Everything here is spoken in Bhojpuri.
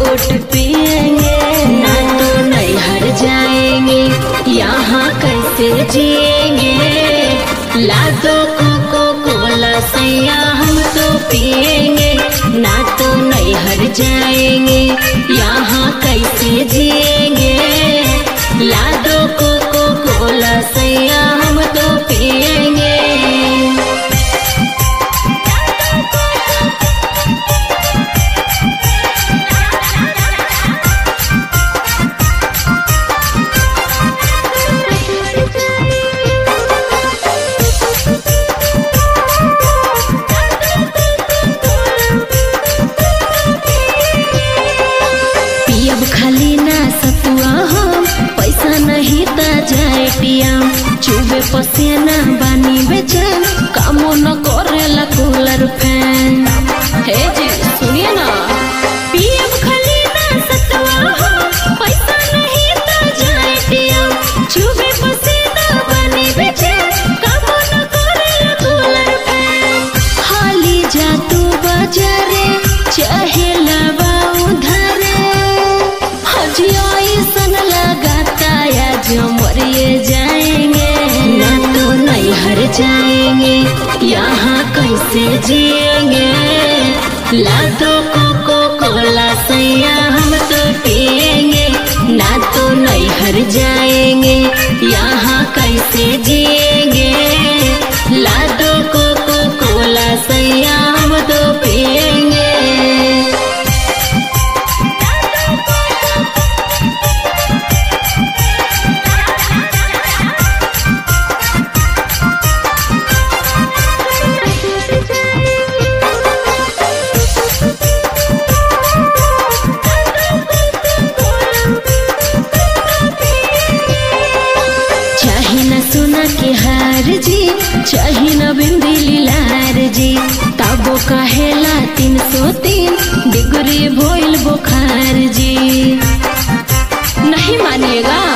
घोट पिएंगे, ना तो नैहर जाएंगे, यहाँ कैसे जिएंगे। ला दो कोको कोला सैया हम तो पिएंगे, ना तो नैहर जाएंगे, यहाँ कैसे जिएंगे। ला दो कोको कोला सैया हम तो पिएंगे। पियब खाली ना सतुआ हम, पैसा नहीं ता जाए पिया, चुबे पसीना बानी बेचैन, कामो न करेला कूलर फैन। हे जी सुनिए ना, पियब खाली ना सतुआ हम, पैसा नहीं ता जाए पिया, चुबे पसीना बानी बेचैन, कामो न करेला कूलर फैन। हाली जा तू बाजारे, चाहे लावा उधारे, सन लगाता या जो मरिए जाएंगे, ना तो नैहर जाएंगे, यहाँ कैसे जिएंगे। ला दो कोको कोला सैया हम तो पिएंगे, ना तो नैहर जाएंगे, यहाँ कैसे जिएंगे। ला दो कोको कोला सैया हम तो पिएंगे। सोना के हार जी, चाही न बिंदी लीलार जी, ताबो कहेला 303 डिग्री भोइल बुखार जी। नहीं मानिएगा।